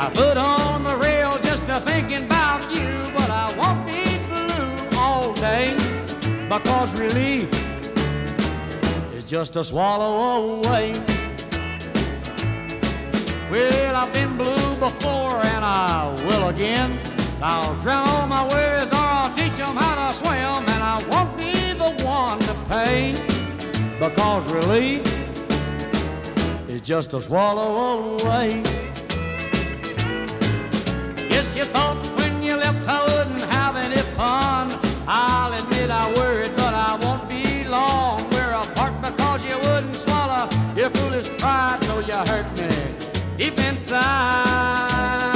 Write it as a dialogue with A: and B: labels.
A: my foot on the rail just a thinking about you, but I won't be blue all day because relief is just a swallow away. Well, I've been blue before and I will again. I'll drown all my worries or I'll teach them how to swim, and I won't be the one to pay because relief is just a swallow away. Yes, you thought